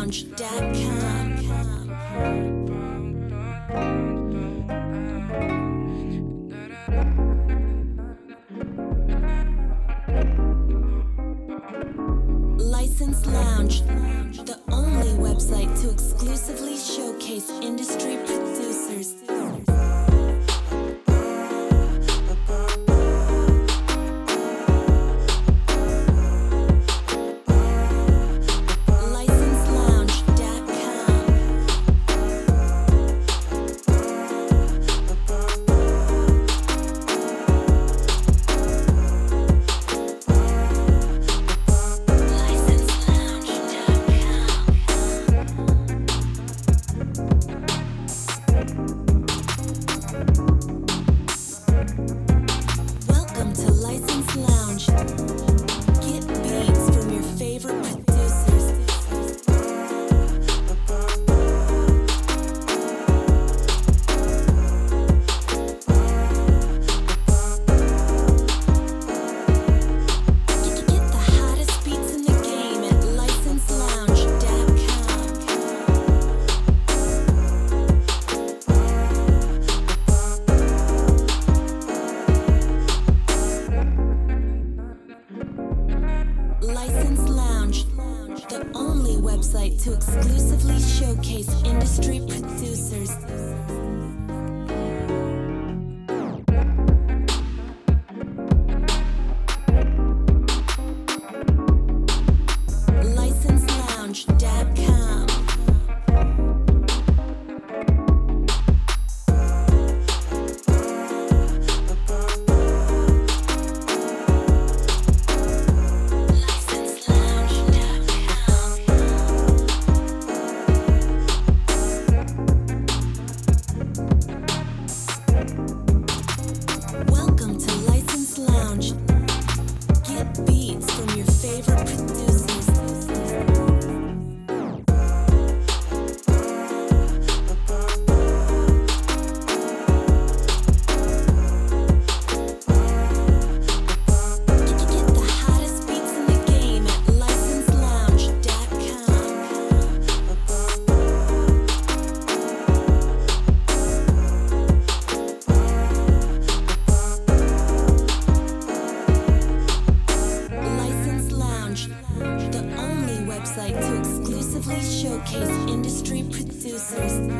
License Lounge, the only website to exclusively showcase industry producers. Welcome to License Lounge. Get beats from your favorite producers. Get the hottest beats in the game at licenselounge.com. License Lounge, the only website to exclusively showcase industry producers. Licenselounge.com. Welcome to License Lounge. Get beats from your favorite producers. Get the hottest beats in the game at licenselounge.com. License Lounge, the only website to exclusively showcase industry producers.